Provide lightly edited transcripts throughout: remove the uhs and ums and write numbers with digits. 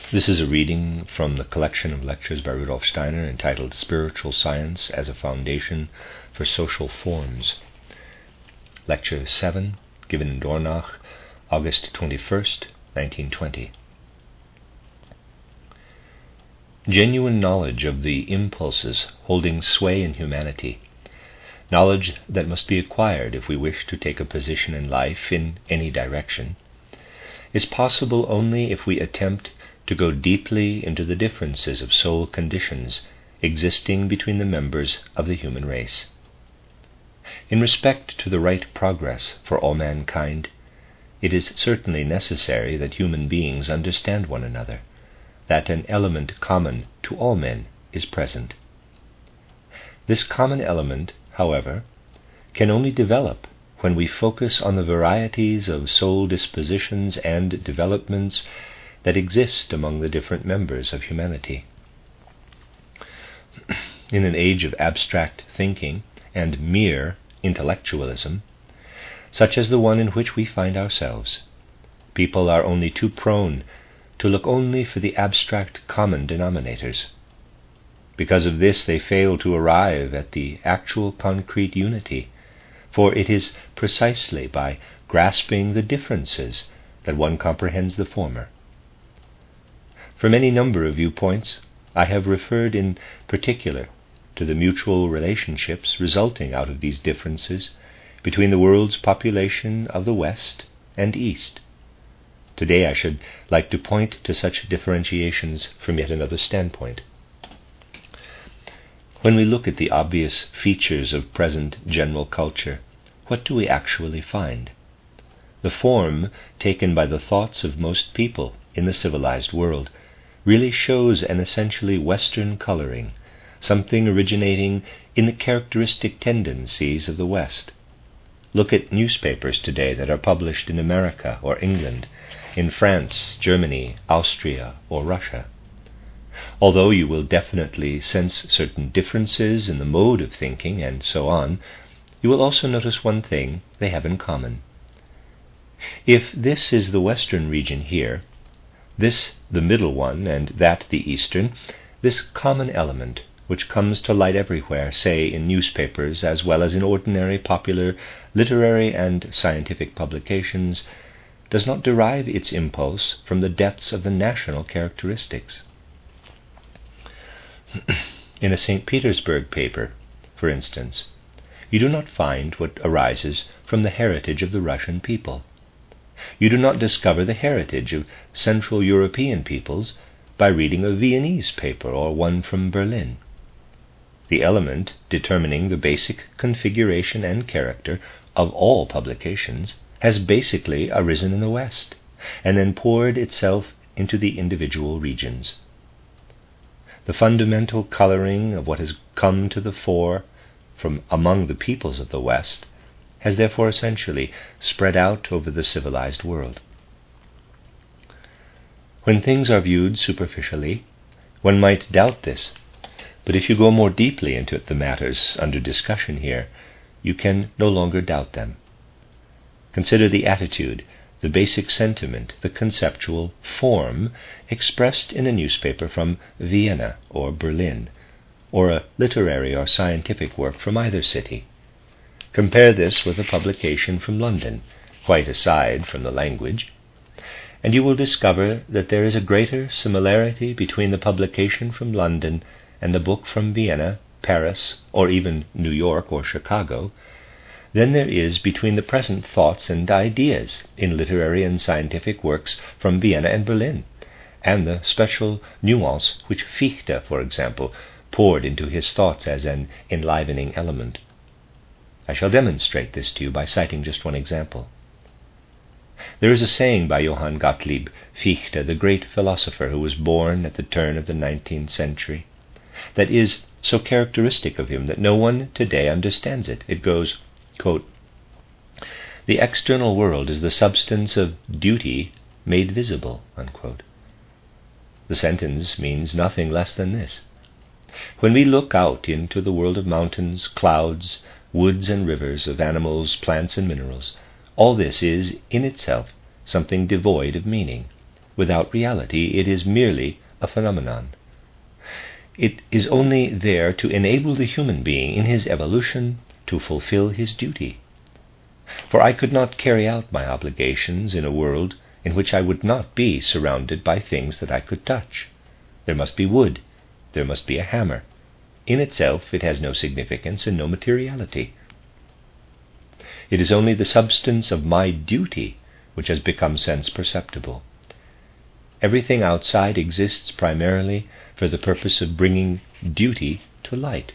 This is a reading from the collection of lectures by Rudolf Steiner entitled Spiritual Science as a Foundation for Social Forms. Lecture 7, given in Dornach, August 21st, 1920. Genuine knowledge of the impulses holding sway in humanity, knowledge that must be acquired if we wish to take a position in life in any direction, is possible only if we attempt to go deeply into the differences of soul conditions existing between the members of the human race. In respect to the right progress for all mankind, it is certainly necessary that human beings understand one another, that an element common to all men is present. This common element, however, can only develop when we focus on the varieties of soul dispositions and developments that exist among the different members of humanity. In an age of abstract thinking and mere intellectualism, such as the one in which we find ourselves, people are only too prone to look only for the abstract common denominators. Because of this, they fail to arrive at the actual concrete unity, for it is precisely by grasping the differences that one comprehends the former. From any number of viewpoints, I have referred in particular to the mutual relationships resulting out of these differences between the world's population of the West and East. Today I should like to point to such differentiations from yet another standpoint. When we look at the obvious features of present general culture, what do we actually find? The form taken by the thoughts of most people in the civilized world really shows an essentially Western coloring, something originating in the characteristic tendencies of the West. Look at newspapers today that are published in America or England, in France, Germany, Austria, or Russia. Although you will definitely sense certain differences in the mode of thinking and so on, you will also notice one thing they have in common. If this is the Western region here, this the middle one, and that the Eastern, this common element, which comes to light everywhere, say in newspapers as well as in ordinary popular literary and scientific publications, does not derive its impulse from the depths of the national characteristics. In a St. Petersburg paper, for instance, you do not find what arises from the heritage of the Russian people. You do not discover the heritage of Central European peoples by reading a Viennese paper or one from Berlin. The element determining the basic configuration and character of all publications has basically arisen in the West, and then poured itself into the individual regions. The fundamental coloring of what has come to the fore from among the peoples of the West has therefore essentially spread out over the civilized world. When things are viewed superficially, one might doubt this, but if you go more deeply into the matters under discussion here, you can no longer doubt them. Consider the attitude, the basic sentiment, the conceptual form expressed in a newspaper from Vienna or Berlin, or a literary or scientific work from either city. Compare this with a publication from London, quite aside from the language, and you will discover that there is a greater similarity between the publication from London and the book from Vienna, Paris, or even New York or Chicago than there is between the present thoughts and ideas in literary and scientific works from Vienna and Berlin, and the special nuance which Fichte, for example, poured into his thoughts as an enlivening element. I shall demonstrate this to you by citing just one example. There is a saying by Johann Gottlieb Fichte, the great philosopher who was born at the turn of the 19th century, that is so characteristic of him that no one today understands it. It goes, quote, "The external world is the substance of duty made visible," unquote. The sentence means nothing less than this. When we look out into the world of mountains, clouds, woods and rivers, of animals, plants and minerals, all this is in itself something devoid of meaning, Without reality, it is merely a phenomenon. It is only there to enable the human being in his evolution to fulfill his duty. For I could not carry out my obligations in a world in which I would not be surrounded by things that I could touch. There must be wood, there must be a hammer. In itself it has no significance and no materiality. It is only the substance of my duty which has become sense perceptible. Everything outside exists primarily for the purpose of bringing duty to light.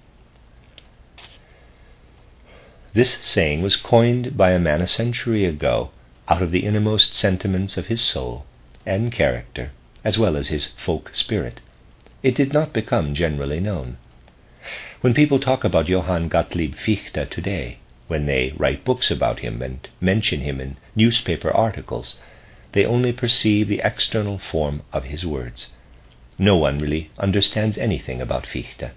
This saying was coined by a man a century ago out of the innermost sentiments of his soul and character, as well as his folk spirit. It did not become generally known. When people talk about Johann Gottlieb Fichte today, when they write books about him and mention him in newspaper articles, they only perceive the external form of his words. No one really understands anything about Fichte.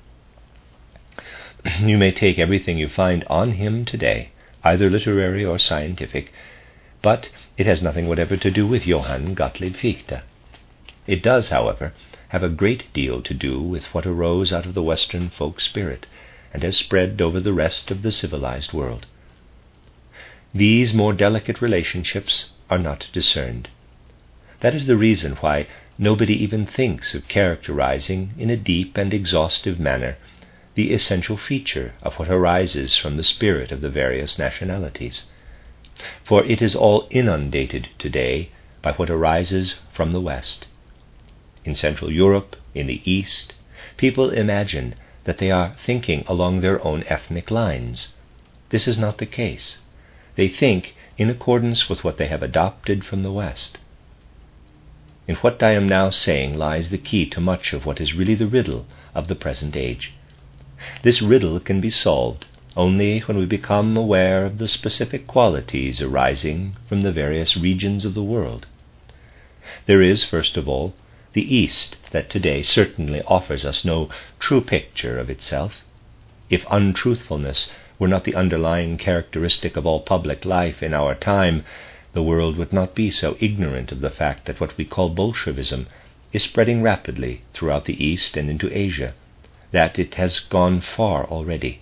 You may take everything you find on him today, either literary or scientific, but it has nothing whatever to do with Johann Gottlieb Fichte. It does, however, have a great deal to do with what arose out of the Western folk spirit and has spread over the rest of the civilized world. These more delicate relationships are not discerned. That is the reason why nobody even thinks of characterizing in a deep and exhaustive manner the essential feature of what arises from the spirit of the various nationalities. For it is all inundated today by what arises from the West. In Central Europe, in the East, people imagine that they are thinking along their own ethnic lines. This is not the case. They think in accordance with what they have adopted from the West. In what I am now saying lies the key to much of what is really the riddle of the present age. This riddle can be solved only when we become aware of the specific qualities arising from the various regions of the world. There is, first of all, the East that today certainly offers us no true picture of itself. If untruthfulness were not the underlying characteristic of all public life in our time, the world would not be so ignorant of the fact that what we call Bolshevism is spreading rapidly throughout the East and into Asia, that it has gone far already.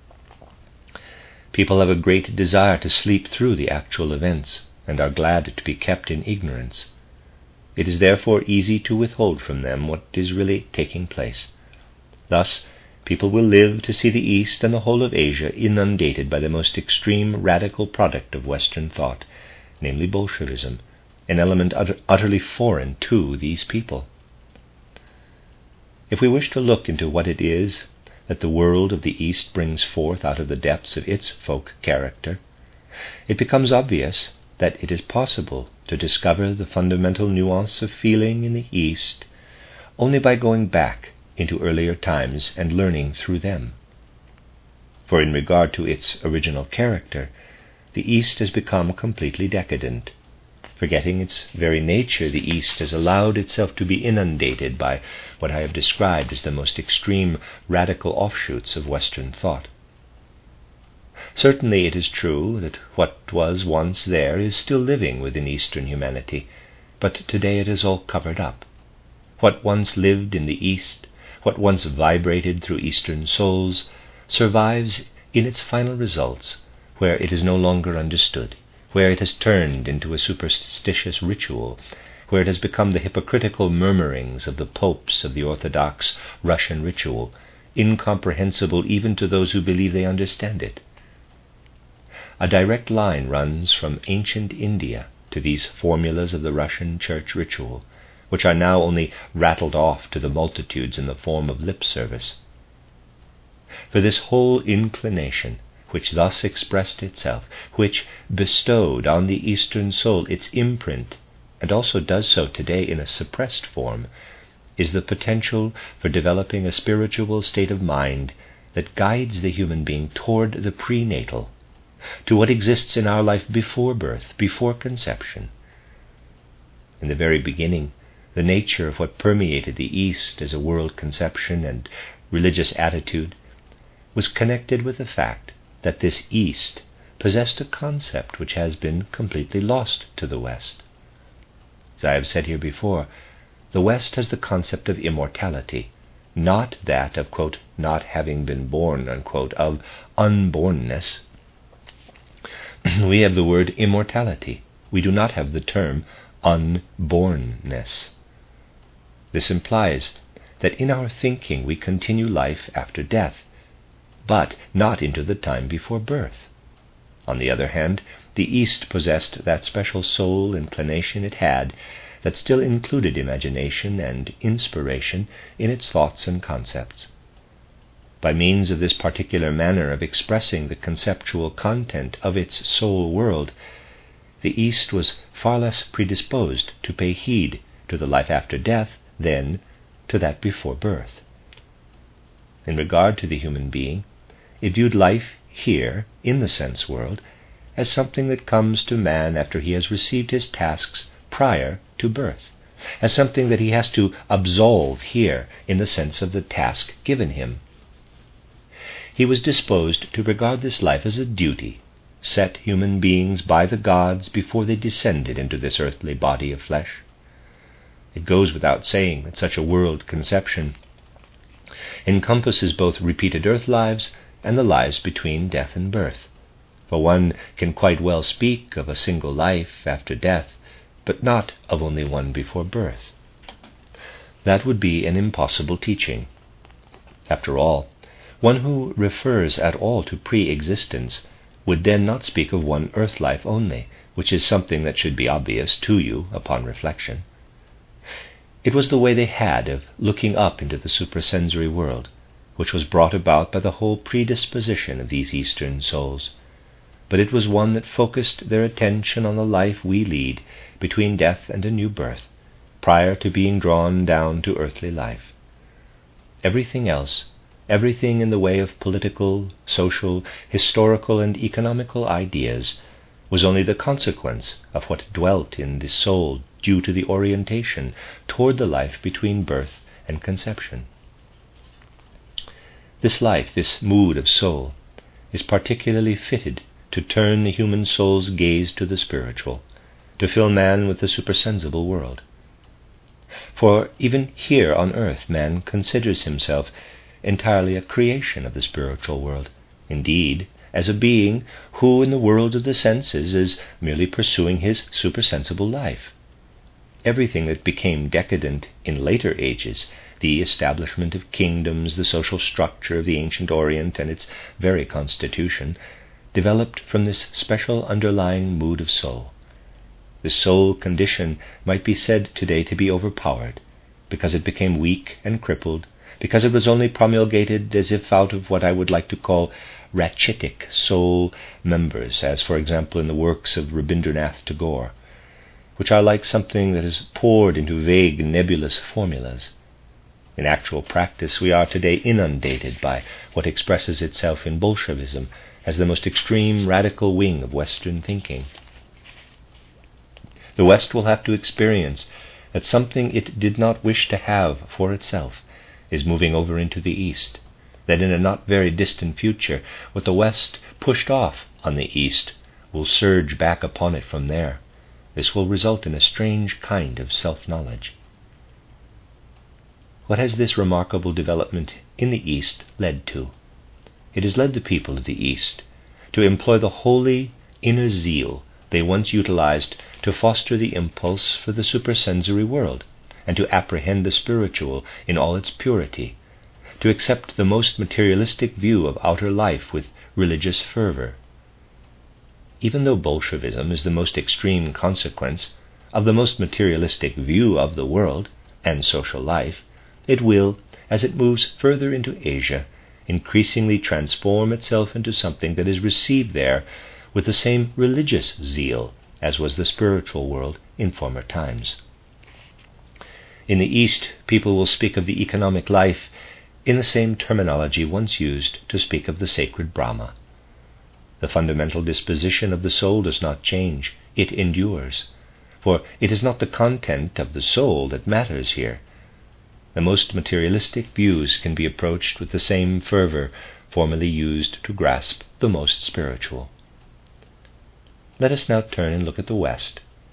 People have a great desire to sleep through the actual events and are glad to be kept in ignorance. It is therefore easy to withhold from them what is really taking place. Thus, people will live to see the East and the whole of Asia inundated by the most extreme radical product of Western thought, namely Bolshevism, an element utterly foreign to these people. If we wish to look into what it is that the world of the East brings forth out of the depths of its folk character, it becomes obvious that it is possible to discover the fundamental nuance of feeling in the East only by going back into earlier times and learning through them. For in regard to its original character, the East has become completely decadent. Forgetting its very nature, the East has allowed itself to be inundated by what I have described as the most extreme radical offshoots of Western thought. Certainly it is true that what was once there is still living within Eastern humanity, but today it is all covered up. What once lived in the East, what once vibrated through Eastern souls, survives in its final results, where it is no longer understood, where it has turned into a superstitious ritual, where it has become the hypocritical murmurings of the popes of the Orthodox Russian ritual, incomprehensible even to those who believe they understand it. A direct line runs from ancient India to these formulas of the Russian church ritual, which are now only rattled off to the multitudes in the form of lip service. For this whole inclination, which thus expressed itself, which bestowed on the Eastern soul its imprint, and also does so today in a suppressed form, is the potential for developing a spiritual state of mind that guides the human being toward the prenatal, to what exists in our life before birth, before conception. In the very beginning, the nature of what permeated the East as a world conception and religious attitude was connected with the fact that this East possessed a concept which has been completely lost to the West. As I have said here before, the West has the concept of immortality, not that of, quote, not having been born, unquote, of unbornness. We have the word immortality. We do not have the term unbornness. This implies that in our thinking we continue life after death, but not into the time before birth. On the other hand, the East possessed that special soul inclination it had that still included imagination and inspiration in its thoughts and concepts. By means of this particular manner of expressing the conceptual content of its soul world, the East was far less predisposed to pay heed to the life after death than to that before birth. In regard to the human being, it viewed life here, in the sense world, as something that comes to man after he has received his tasks prior to birth, as something that he has to absolve here in the sense of the task given him. He was disposed to regard this life as a duty, set human beings by the gods before they descended into this earthly body of flesh. It goes without saying that such a world conception encompasses both repeated earth lives and the lives between death and birth, for one can quite well speak of a single life after death, but not of only one before birth. That would be an impossible teaching. After all, one who refers at all to pre-existence would then not speak of one earth life only, which is something that should be obvious to you upon reflection. It was the way they had of looking up into the suprasensory world, which was brought about by the whole predisposition of these Eastern souls, but it was one that focused their attention on the life we lead between death and a new birth, prior to being drawn down to earthly life. Everything else, everything in the way of political, social, historical, and economical ideas, was only the consequence of what dwelt in the soul due to the orientation toward the life between birth and conception. This life, this mood of soul, is particularly fitted to turn the human soul's gaze to the spiritual, to fill man with the supersensible world. For even here on earth man considers himself entirely a creation of the spiritual world, indeed, as a being who in the world of the senses is merely pursuing his supersensible life. Everything that became decadent in later ages, the establishment of kingdoms, the social structure of the ancient Orient and its very constitution, developed from this special underlying mood of soul. The soul condition might be said today to be overpowered, because it became weak and crippled, because it was only promulgated as if out of what I would like to call rachitic soul members, as for example in the works of Rabindranath Tagore, which are like something that is poured into vague nebulous formulas. In actual practice, we are today inundated by what expresses itself in Bolshevism as the most extreme radical wing of Western thinking. The West will have to experience that something it did not wish to have for itself is moving over into the East, that in a not very distant future what the West pushed off on the East will surge back upon it from there. This will result in a strange kind of self-knowledge. What has this remarkable development in the East led to? It has led the people of the East to employ the holy inner zeal they once utilized to foster the impulse for the supersensory world, and to apprehend the spiritual in all its purity, to accept the most materialistic view of outer life with religious fervor. Even though Bolshevism is the most extreme consequence of the most materialistic view of the world and social life, it will, as it moves further into Asia, increasingly transform itself into something that is received there with the same religious zeal as was the spiritual world in former times. In the East, people will speak of the economic life in the same terminology once used to speak of the sacred Brahma. The fundamental disposition of the soul does not change, it endures, for it is not the content of the soul that matters here. The most materialistic views can be approached with the same fervor formerly used to grasp the most spiritual. Let us now turn and look at the West.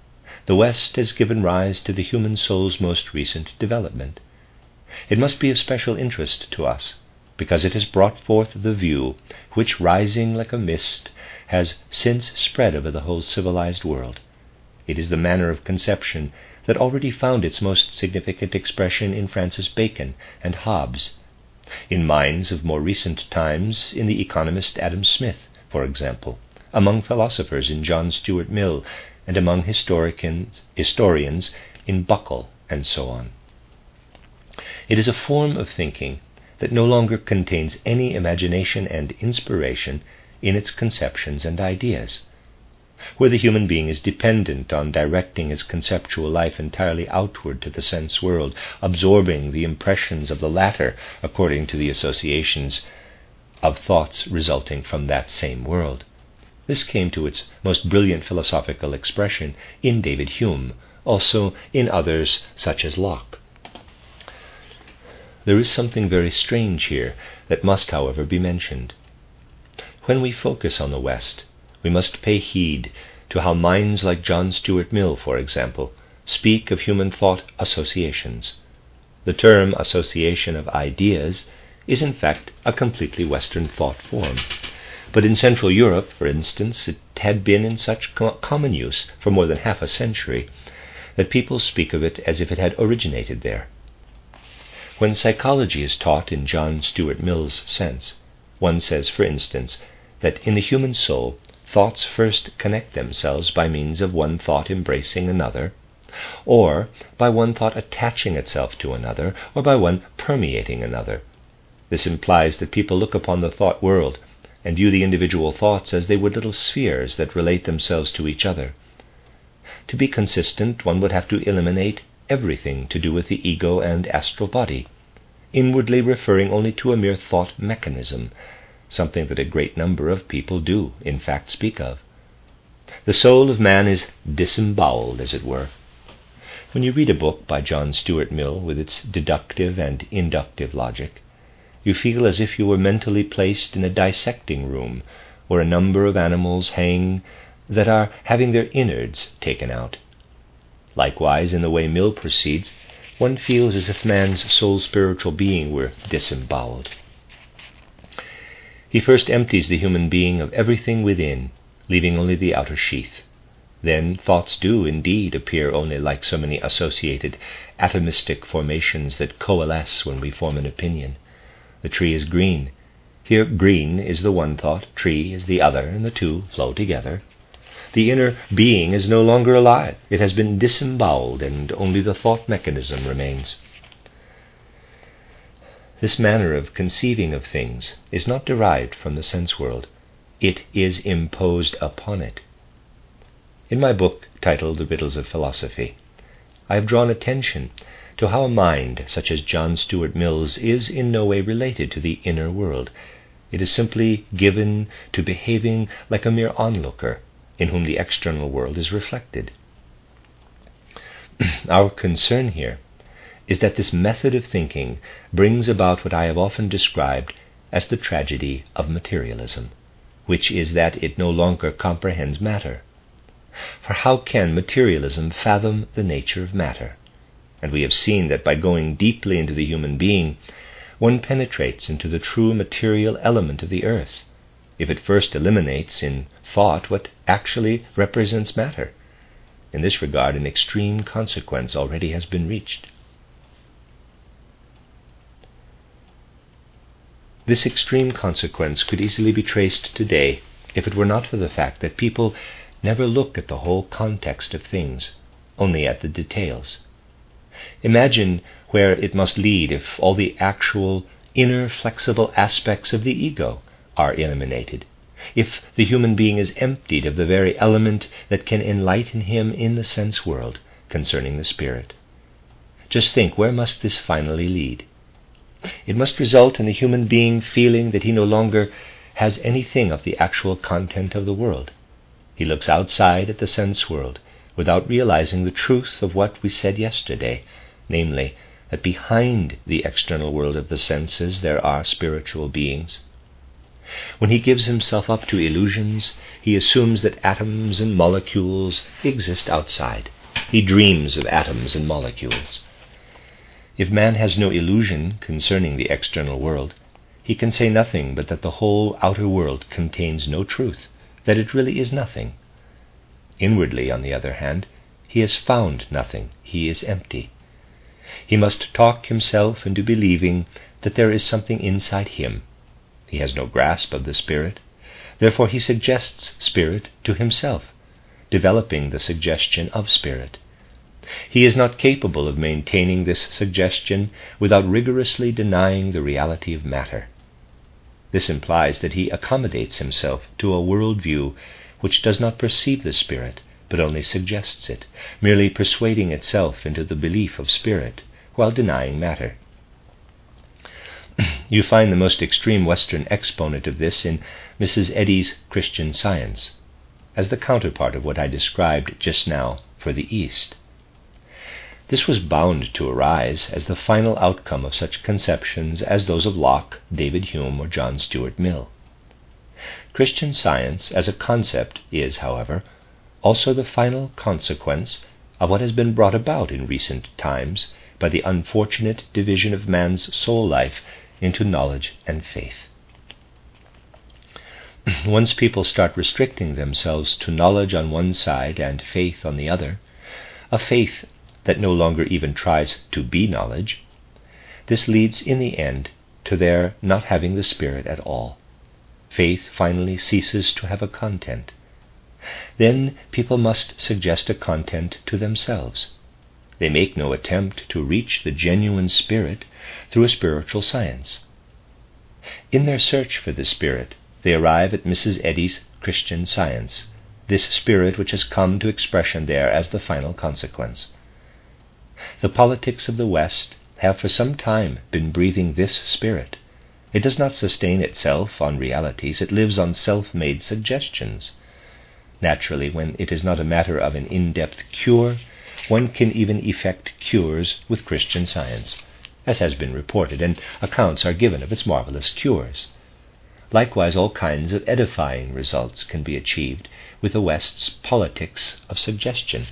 the West has given rise to the human soul's most recent development. It must be of special interest to us, because it has brought forth the view which, rising like a mist, has since spread over the whole civilized world. It is the manner of conception that already found its most significant expression in Francis Bacon and Hobbes, in minds of more recent times in the economist Adam Smith, for example, among philosophers in John Stuart Mill, and among historians in Buckle, and so on. It is a form of thinking that no longer contains any imagination and inspiration in its conceptions and ideas, where the human being is dependent on directing his conceptual life entirely outward to the sense world, absorbing the impressions of the latter according to the associations of thoughts resulting from that same world. This came to its most brilliant philosophical expression in David Hume, also in others such as Locke. There is something very strange here that must, however, be mentioned. When we focus on the West, we must pay heed to how minds like John Stuart Mill, for example, speak of human thought associations. The term association of ideas is in fact a completely Western thought form, but in Central Europe, for instance, it had been in such common use for more than half a century that people speak of it as if it had originated there. When psychology is taught in John Stuart Mill's sense, one says, for instance, that in the human soul, thoughts first connect themselves by means of one thought embracing another, or by one thought attaching itself to another, or by one permeating another. This implies that people look upon the thought world and view the individual thoughts as they would little spheres that relate themselves to each other. To be consistent, one would have to eliminate everything to do with the ego and astral body, inwardly referring only to a mere thought mechanism, something that a great number of people do, in fact, speak of. The soul of man is disemboweled, as it were. When you read a book by John Stuart Mill with its deductive and inductive logic, you feel as if you were mentally placed in a dissecting room where a number of animals hang that are having their innards taken out. Likewise, in the way Mill proceeds, one feels as if man's sole spiritual being were disemboweled. He first empties the human being of everything within, leaving only the outer sheath. Then thoughts do indeed appear only like so many associated atomistic formations that coalesce when we form an opinion. The tree is green. Here green is the one thought, tree is the other, and the two flow together. The inner being is no longer alive. It has been disemboweled, and only the thought mechanism remains. This manner of conceiving of things is not derived from the sense world. It is imposed upon it. In my book titled The Riddles of Philosophy, I have drawn attention to how a mind such as John Stuart Mill's is in no way related to the inner world. It is simply given to behaving like a mere onlooker, in whom the external world is reflected. Our concern here is that this method of thinking brings about what I have often described as the tragedy of materialism, which is that it no longer comprehends matter. For how can materialism fathom the nature of matter? And we have seen that by going deeply into the human being, one penetrates into the true material element of the earth, if it first eliminates in thought what actually represents matter. In this regard, an extreme consequence already has been reached. This extreme consequence could easily be traced today if it were not for the fact that people never look at the whole context of things, only at the details. Imagine where it must lead if all the actual, inner, flexible aspects of the ego are eliminated, if the human being is emptied of the very element that can enlighten him in the sense world concerning the spirit. Just think, where must this finally lead? It must result in the human being feeling that he no longer has anything of the actual content of the world. He looks outside at the sense world without realizing the truth of what we said yesterday, namely, that behind the external world of the senses there are spiritual beings. When he gives himself up to illusions, he assumes that atoms and molecules exist outside. He dreams of atoms and molecules. If man has no illusion concerning the external world, he can say nothing but that the whole outer world contains no truth, that it really is nothing. Inwardly, on the other hand, he has found nothing, he is empty. He must talk himself into believing that there is something inside him. He has no grasp of the spirit, therefore he suggests spirit to himself, developing the suggestion of spirit. He is not capable of maintaining this suggestion without rigorously denying the reality of matter. This implies that he accommodates himself to a worldview which does not perceive the spirit, but only suggests it, merely persuading itself into the belief of spirit, while denying matter. You find the most extreme Western exponent of this in Mrs. Eddy's Christian Science, as the counterpart of what I described just now for the East. This was bound to arise as the final outcome of such conceptions as those of Locke, David Hume, or John Stuart Mill. Christian Science as a concept is, however, also the final consequence of what has been brought about in recent times by the unfortunate division of man's soul life into knowledge and faith. Once people start restricting themselves to knowledge on one side and faith on the other, a faith that no longer even tries to be knowledge, this leads in the end to their not having the spirit at all. Faith finally ceases to have a content. Then people must suggest a content to themselves. They make no attempt to reach the genuine spirit through a spiritual science. In their search for the spirit, they arrive at Mrs. Eddy's Christian Science, this spirit which has come to expression there as the final consequence. The politics of the West have for some time been breathing this spirit. It does not sustain itself on realities, it lives on self-made suggestions. Naturally, when it is not a matter of an in-depth cure, one can even effect cures with Christian Science, as has been reported, and accounts are given of its marvelous cures. Likewise, all kinds of edifying results can be achieved with the West's politics of suggestion.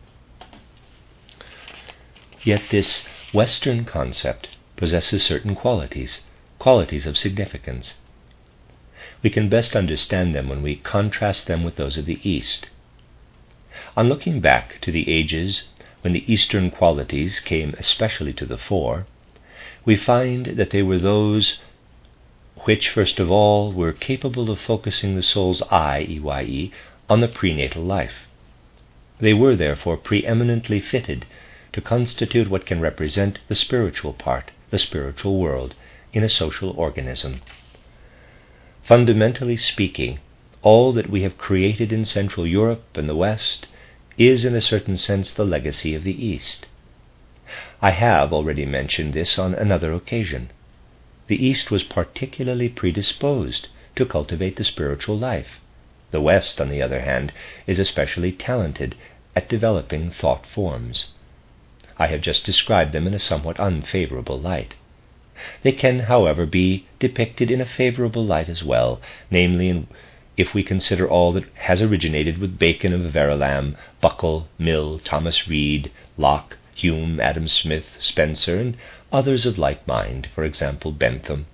Yet this Western concept possesses certain qualities of significance. We can best understand them when we contrast them with those of the East. On looking back to the ages when the Eastern qualities came especially to the fore, we find that they were those which, first of all, were capable of focusing the soul's eye, EYE, on the prenatal life. They were, therefore, preeminently fitted to constitute what can represent the spiritual part, the spiritual world, in a social organism. Fundamentally speaking, all that we have created in Central Europe and the West is, in a certain sense, the legacy of the East. I have already mentioned this on another occasion. The East was particularly predisposed to cultivate the spiritual life. The West, on the other hand, is especially talented at developing thought forms. I have just described them in a somewhat unfavorable light. They can, however, be depicted in a favorable light as well, namely if we consider all that has originated with Bacon of Verulam, Buckle, Mill, Thomas Reid, Locke, Hume, Adam Smith, Spencer, and others of like mind, for example, Bentham.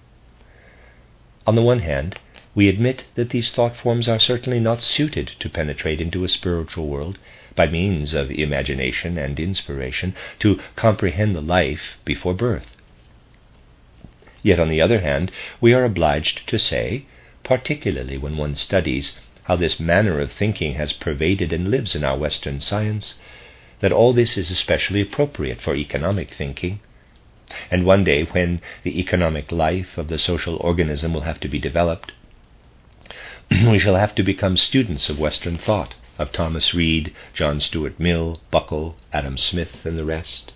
On the one hand, we admit that these thought forms are certainly not suited to penetrate into a spiritual world by means of imagination and inspiration, to comprehend the life before birth. Yet, on the other hand, we are obliged to say, particularly when one studies how this manner of thinking has pervaded and lives in our Western science, that all this is especially appropriate for economic thinking. And one day, when the economic life of the social organism will have to be developed, we shall have to become students of Western thought, of Thomas Reid, John Stuart Mill, Buckle, Adam Smith, and the rest.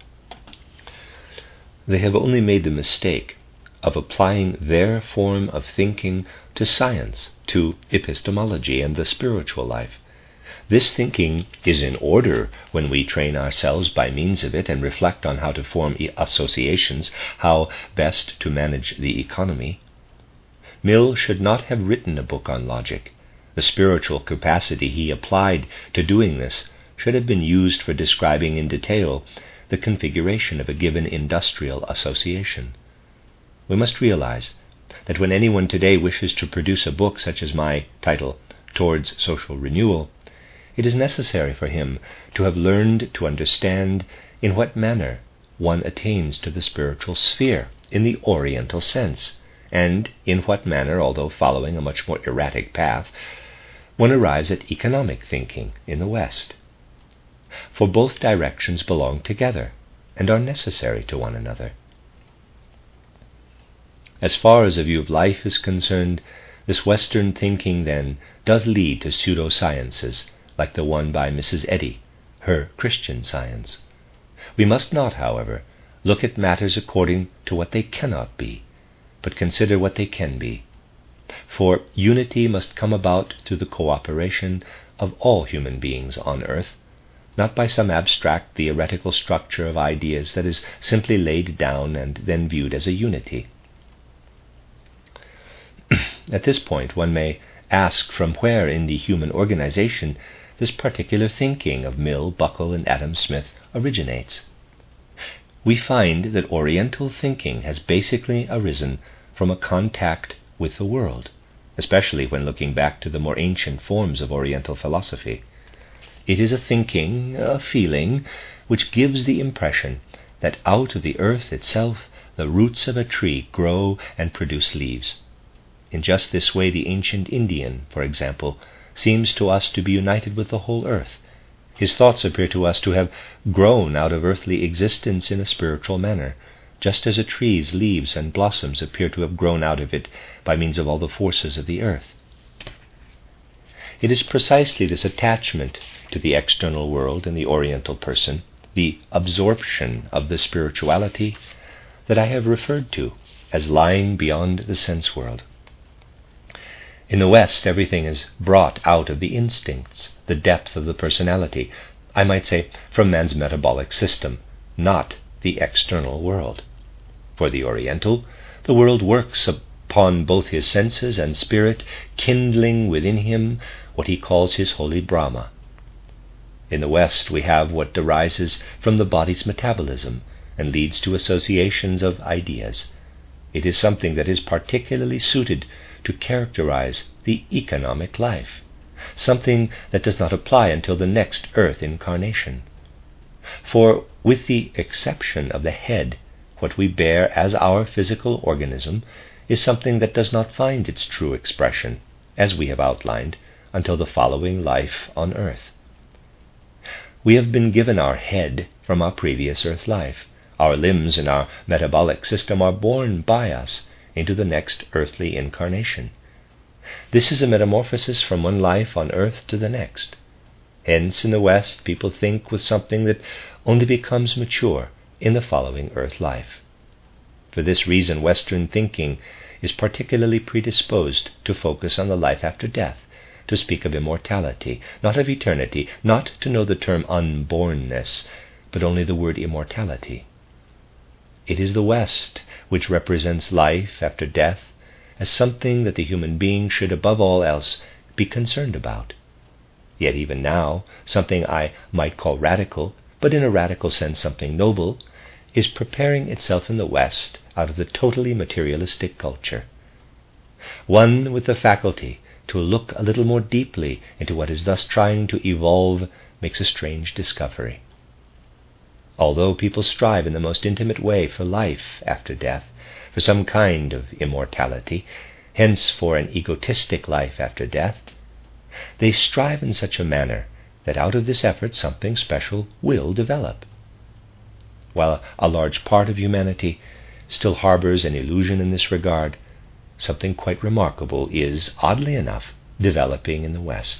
They have only made the mistake of applying their form of thinking to science, to epistemology and the spiritual life. This thinking is in order when we train ourselves by means of it and reflect on how to form associations, how best to manage the economy. Mill should not have written a book on logic. The spiritual capacity he applied to doing this should have been used for describing in detail the configuration of a given industrial association. We must realize that when anyone today wishes to produce a book such as my title, Towards Social Renewal, it is necessary for him to have learned to understand in what manner one attains to the spiritual sphere in the Oriental sense, and in what manner, although following a much more erratic path, one arrives at economic thinking in the West. For both directions belong together and are necessary to one another. As far as a view of life is concerned, this Western thinking, then, does lead to pseudosciences like the one by Mrs. Eddy, her Christian Science. We must not, however, look at matters according to what they cannot be, but consider what they can be. For unity must come about through the cooperation of all human beings on earth, not by some abstract theoretical structure of ideas that is simply laid down and then viewed as a unity. At this point, one may ask from where in the human organization this particular thinking of Mill, Buckle, and Adam Smith originates. We find that Oriental thinking has basically arisen from a contact with the world, especially when looking back to the more ancient forms of Oriental philosophy. It is a thinking, a feeling, which gives the impression that out of the earth itself the roots of a tree grow and produce leaves. In just this way the ancient Indian, for example, seems to us to be united with the whole earth. His thoughts appear to us to have grown out of earthly existence in a spiritual manner, just as a tree's leaves and blossoms appear to have grown out of it by means of all the forces of the earth. It is precisely this attachment to the external world in the Oriental person, the absorption of the spirituality, that I have referred to as lying beyond the sense world. In the West, everything is brought out of the instincts, the depth of the personality, I might say from man's metabolic system, not the external world. For the Oriental, the world works upon both his senses and spirit, kindling within him what he calls his holy Brahma. In the West, we have what arises from the body's metabolism and leads to associations of ideas. It is something that is particularly suited to characterize the economic life, something that does not apply until the next earth incarnation. For, with the exception of the head, what we bear as our physical organism is something that does not find its true expression, as we have outlined, until the following life on earth. We have been given our head from our previous earth life. Our limbs and our metabolic system are born by us into the next earthly incarnation. This is a metamorphosis from one life on earth to the next. Hence, in the West, people think with something that only becomes mature in the following earth life. For this reason, Western thinking is particularly predisposed to focus on the life after death, to speak of immortality, not of eternity, not to know the term unbornness, but only the word immortality. It is the West which represents life after death as something that the human being should above all else be concerned about. Yet even now, something I might call radical, but in a radical sense something noble, is preparing itself in the West out of the totally materialistic culture. One with the faculty to look a little more deeply into what is thus trying to evolve makes a strange discovery. Although people strive in the most intimate way for life after death, for some kind of immortality, hence for an egotistic life after death, they strive in such a manner that out of this effort something special will develop. While a large part of humanity still harbors an illusion in this regard, something quite remarkable is, oddly enough, developing in the West.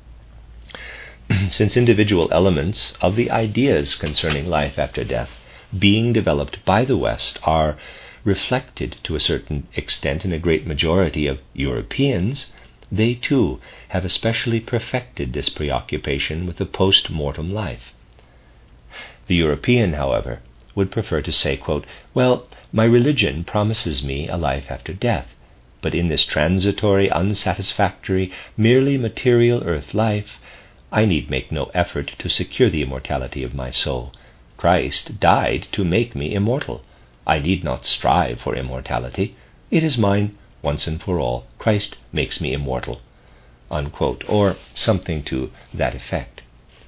Since individual elements of the ideas concerning life after death being developed by the West are reflected to a certain extent in a great majority of Europeans, they too have especially perfected this preoccupation with the post-mortem life. The European, however, would prefer to say, quote, "Well, my religion promises me a life after death, but in this transitory, unsatisfactory, merely material earth life, I need make no effort to secure the immortality of my soul. Christ died to make me immortal. I need not strive for immortality. It is mine once and for all. Christ makes me immortal," unquote, or something to that effect.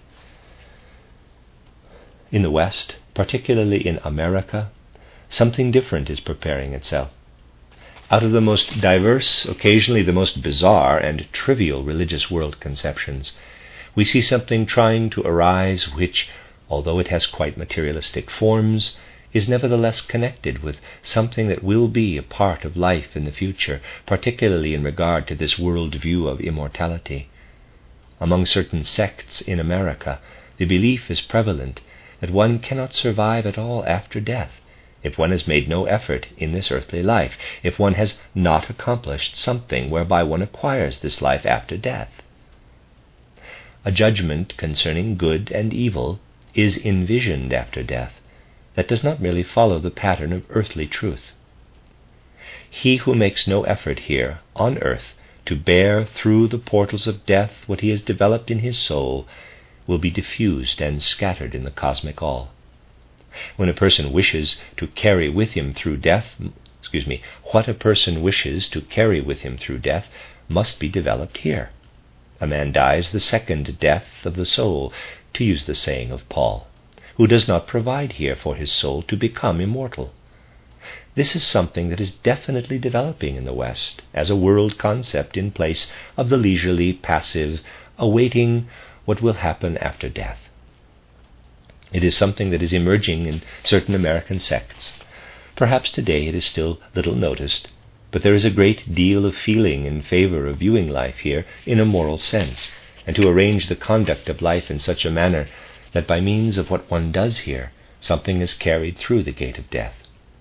In the West, particularly in America, something different is preparing itself. Out of the most diverse, occasionally the most bizarre and trivial religious world conceptions, we see something trying to arise which, although it has quite materialistic forms, is nevertheless connected with something that will be a part of life in the future, particularly in regard to this world view of immortality. Among certain sects in America, the belief is prevalent that one cannot survive at all after death if one has made no effort in this earthly life, if one has not accomplished something whereby one acquires this life after death. A judgment concerning good and evil is envisioned after death that does not merely follow the pattern of earthly truth. He who makes no effort here on earth to bear through the portals of death what he has developed in his soul will be diffused and scattered in the cosmic all. When a person wishes to carry with him through death, what a person wishes to carry with him through death must be developed here. A man dies the second death of the soul, to use the saying of Paul, who does not provide here for his soul to become immortal. This is something that is definitely developing in the West as a world concept in place of the leisurely, passive, awaiting what will happen after death. It is something that is emerging in certain American sects. Perhaps today it is still little noticed, but there is a great deal of feeling in favor of viewing life here in a moral sense, and to arrange the conduct of life in such a manner that by means of what one does here, something is carried through the gate of death.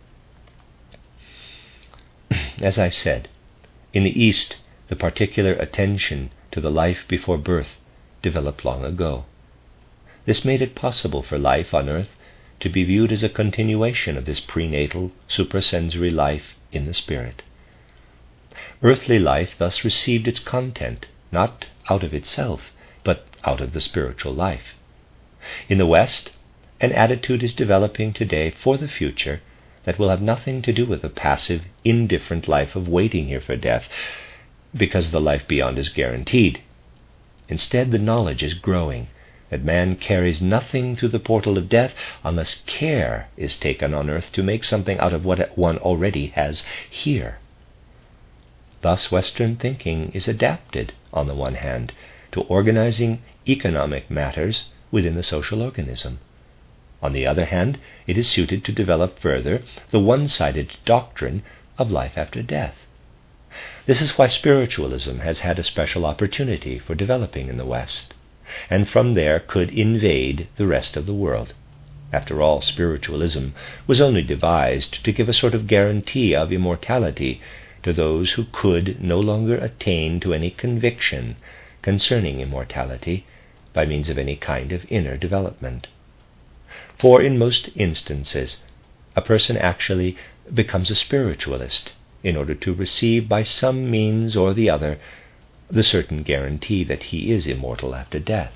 As I said, in the East, the particular attention to the life before birth developed long ago. This made it possible for life on earth to be viewed as a continuation of this prenatal, suprasensory life in the spirit. Earthly life thus received its content, not out of itself, but out of the spiritual life. In the West, an attitude is developing today for the future that will have nothing to do with the passive, indifferent life of waiting here for death, because the life beyond is guaranteed. Instead, the knowledge is growing that man carries nothing through the portal of death unless care is taken on earth to make something out of what one already has here. Thus, Western thinking is adapted, on the one hand, to organizing economic matters within the social organism. On the other hand, it is suited to develop further the one-sided doctrine of life after death. This is why spiritualism has had a special opportunity for developing in the West, and from there could invade the rest of the world. After all, spiritualism was only devised to give a sort of guarantee of immortality to those who could no longer attain to any conviction concerning immortality by means of any kind of inner development. For in most instances, a person actually becomes a spiritualist in order to receive by some means or the other the certain guarantee that he is immortal after death.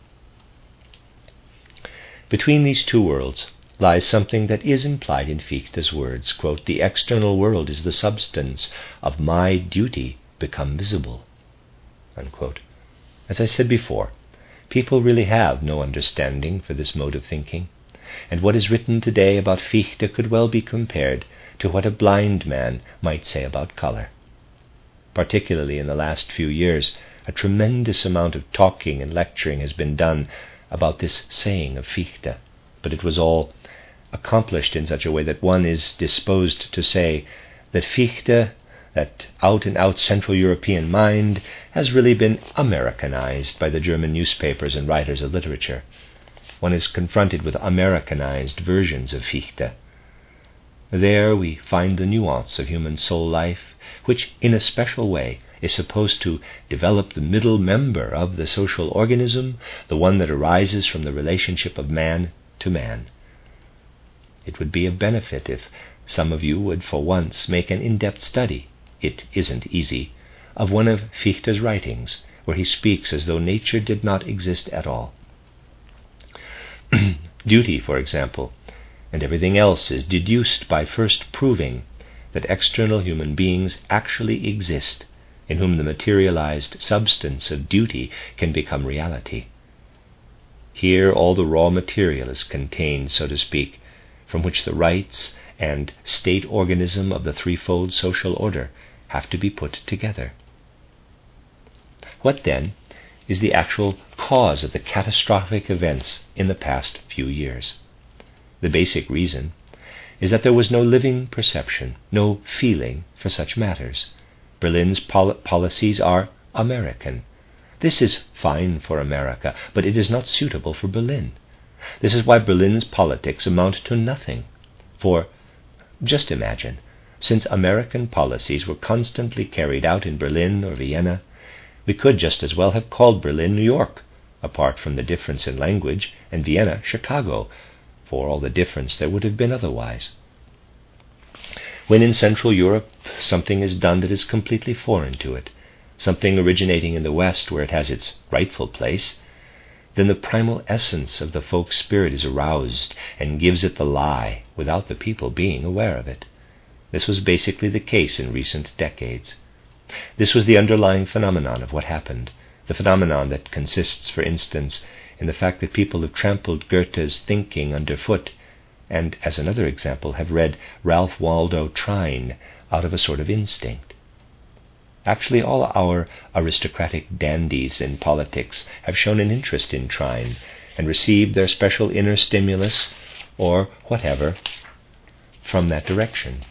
Between these two worlds lies something that is implied in Fichte's words, quote, "The external world is the substance of my duty become visible," unquote. As I said before, people really have no understanding for this mode of thinking, and what is written today about Fichte could well be compared to what a blind man might say about color. Particularly in the last few years, a tremendous amount of talking and lecturing has been done about this saying of Fichte, but it was all accomplished in such a way that one is disposed to say that Fichte, that out-and-out Central European mind, has really been Americanized by the German newspapers and writers of literature. One is confronted with Americanized versions of Fichte. There we find the nuance of human soul life, which in a special way is supposed to develop the middle member of the social organism, the one that arises from the relationship of man to man. It would be of benefit if some of you would for once make an in-depth study, it isn't easy, of one of Fichte's writings, where he speaks as though nature did not exist at all. Duty, for example, and everything else is deduced by first proving that external human beings actually exist, in whom the materialized substance of duty can become reality. Here all the raw material is contained, so to speak, from which the rights and state organism of the threefold social order have to be put together. What, then, is the actual cause of the catastrophic events in the past few years? The basic reason is that there was no living perception, no feeling for such matters. Berlin's policies are American. This is fine for America, but it is not suitable for Berlin. This is why Berlin's politics amount to nothing. For, just imagine, since American policies were constantly carried out in Berlin or Vienna, we could just as well have called Berlin New York, apart from the difference in language, and Vienna Chicago, for all the difference there would have been otherwise. When in Central Europe something is done that is completely foreign to it, something originating in the West where it has its rightful place, then the primal essence of the folk spirit is aroused and gives it the lie without the people being aware of it. This was basically the case in recent decades. This was the underlying phenomenon of what happened, the phenomenon that consists, for instance, in the fact that people have trampled Goethe's thinking underfoot, and, as another example, have read Ralph Waldo Trine out of a sort of instinct. Actually, all our aristocratic dandies in politics have shown an interest in Trine and received their special inner stimulus, or whatever, from that direction.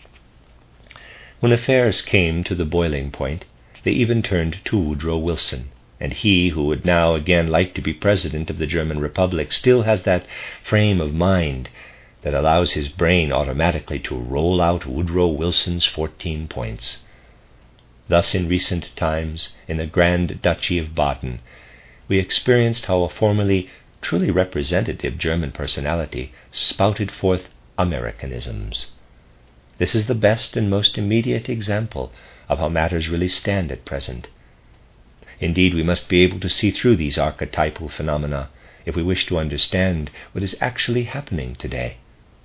When affairs came to the boiling point, they even turned to Woodrow Wilson, and he, who would now again like to be president of the German Republic, still has that frame of mind that allows his brain automatically to roll out Woodrow Wilson's 14 points. Thus, in recent times, in the Grand Duchy of Baden, we experienced how a formerly truly representative German personality spouted forth Americanisms. This is the best and most immediate example of how matters really stand at present. Indeed, we must be able to see through these archetypal phenomena if we wish to understand what is actually happening today.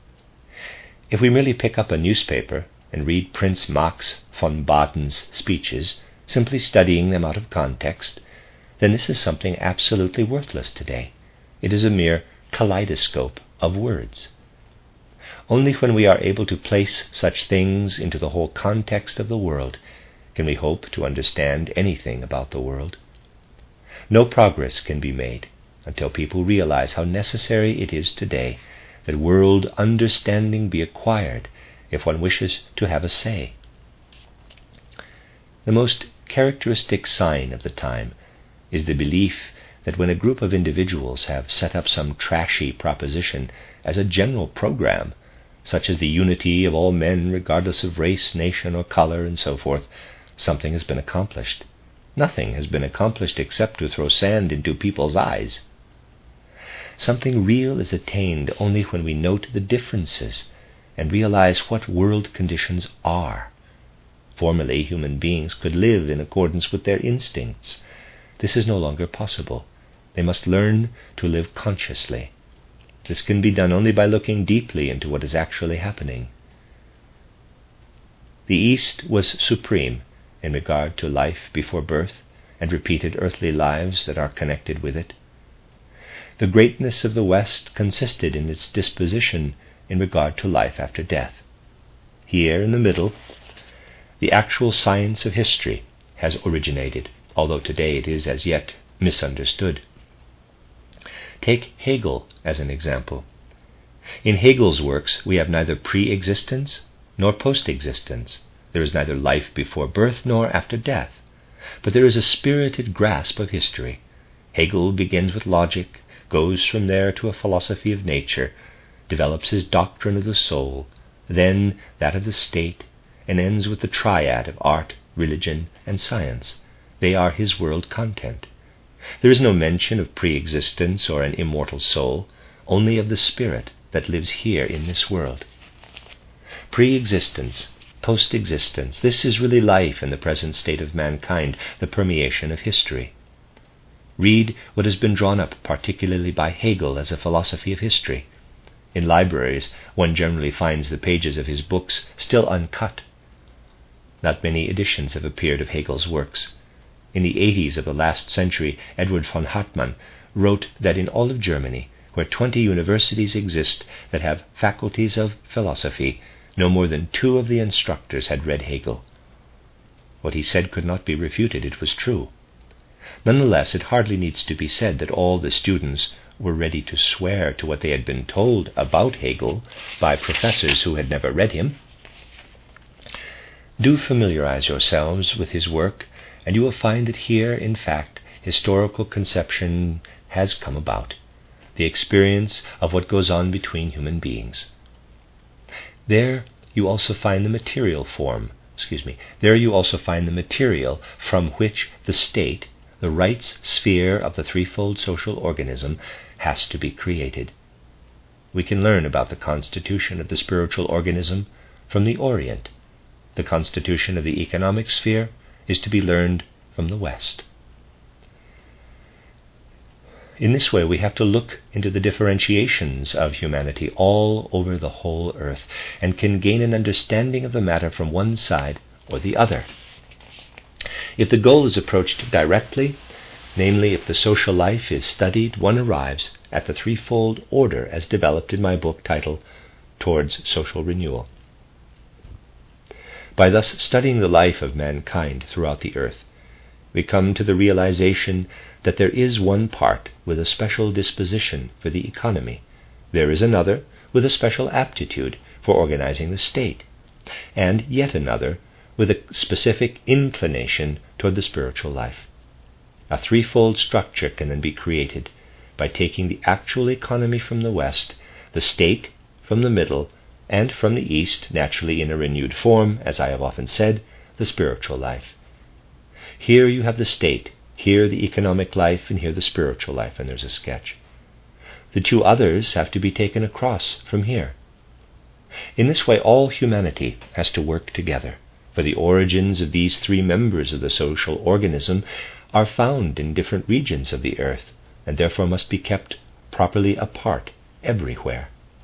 If we merely pick up a newspaper and read Prince Max von Baden's speeches, simply studying them out of context, then this is something absolutely worthless today. It is a mere kaleidoscope of words. Only when we are able to place such things into the whole context of the world can we hope to understand anything about the world. No progress can be made until people realize how necessary it is today that world understanding be acquired if one wishes to have a say. The most characteristic sign of the time is the belief that when a group of individuals have set up some trashy proposition as a general program, such as the unity of all men regardless of race, nation, or color, and so forth, something has been accomplished. Nothing has been accomplished except to throw sand into people's eyes. Something real is attained only when we note the differences and realize what world conditions are. Formerly, human beings could live in accordance with their instincts. This is no longer possible. They must learn to live consciously. This can be done only by looking deeply into what is actually happening. The East was supreme in regard to life before birth and repeated earthly lives that are connected with it. The greatness of the West consisted in its disposition in regard to life after death. Here in the middle, the actual science of history has originated, although today it is as yet misunderstood. Take Hegel as an example. In Hegel's works we have neither pre-existence nor post-existence. There is neither life before birth nor after death, but there is a spirited grasp of history. Hegel begins with logic, goes from there to a philosophy of nature, develops his doctrine of the soul, then that of the state, and ends with the triad of art, religion, and science. They are his world content. There is no mention of pre-existence or an immortal soul, only of the spirit that lives here in this world. Pre-existence post-existence. This is really life in the present state of mankind, the permeation of history. Read what has been drawn up particularly by Hegel as a philosophy of history. In libraries, one generally finds the pages of his books still uncut. Not many editions have appeared of Hegel's works. In the 80s of the last century, Edward von Hartmann wrote that in all of Germany, where 20 universities exist that have faculties of philosophy, no more than 2 of the instructors had read Hegel. What he said could not be refuted, it was true. Nonetheless, it hardly needs to be said that all the students were ready to swear to what they had been told about Hegel by professors who had never read him. Do familiarize yourselves with his work, and you will find that here, in fact, historical conception has come about, the experience of what goes on between human beings. There you also find the material from which the state, the rights sphere of the threefold social organism, has to be created. We can learn about the constitution of the spiritual organism from the Orient. The constitution of the economic sphere is to be learned from the West. In this way, we have to look into the differentiations of humanity all over the whole earth, and can gain an understanding of the matter from one side or the other. If the goal is approached directly, namely if the social life is studied, one arrives at the threefold order as developed in my book titled Towards Social Renewal. By thus studying the life of mankind throughout the earth, we come to the realization that there is one part with a special disposition for the economy, there is another with a special aptitude for organizing the state, and yet another with a specific inclination toward the spiritual life. A threefold structure can then be created by taking the actual economy from the West, the state from the middle, and from the East, naturally in a renewed form, as I have often said, the spiritual life. Here you have the state, here the economic life, and here the spiritual life, and there's a sketch. The 2 others have to be taken across from here. In this way, all humanity has to work together, for the origins of these 3 members of the social organism are found in different regions of the earth, and therefore must be kept properly apart everywhere.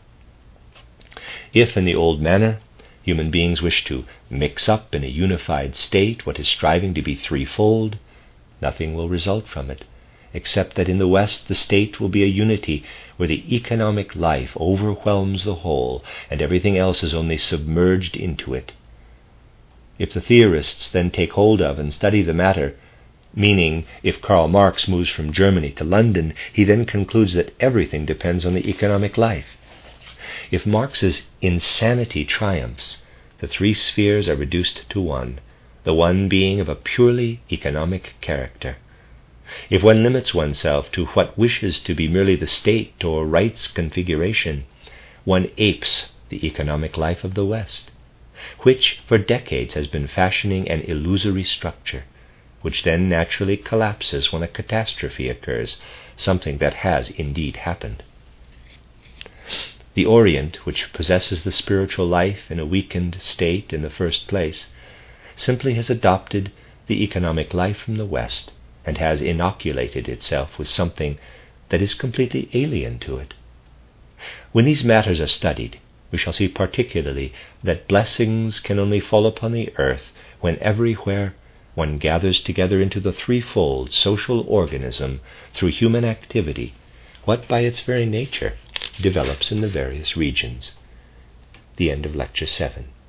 If, in the old manner, human beings wish to mix up in a unified state what is striving to be threefold, nothing will result from it, except that in the West the state will be a unity where the economic life overwhelms the whole, and everything else is only submerged into it. If the theorists then take hold of and study the matter, meaning if Karl Marx moves from Germany to London, he then concludes that everything depends on the economic life. If Marx's insanity triumphs, the 3 spheres are reduced to one, the one being of a purely economic character. If one limits oneself to what wishes to be merely the state or rights configuration, one apes the economic life of the West, which for decades has been fashioning an illusory structure, which then naturally collapses when a catastrophe occurs, something that has indeed happened. The Orient, which possesses the spiritual life in a weakened state in the first place, simply has adopted the economic life from the West and has inoculated itself with something that is completely alien to it. When these matters are studied, we shall see particularly that blessings can only fall upon the earth when everywhere one gathers together into the threefold social organism through human activity what by its very nature develops in the various regions. The end of Lecture 7.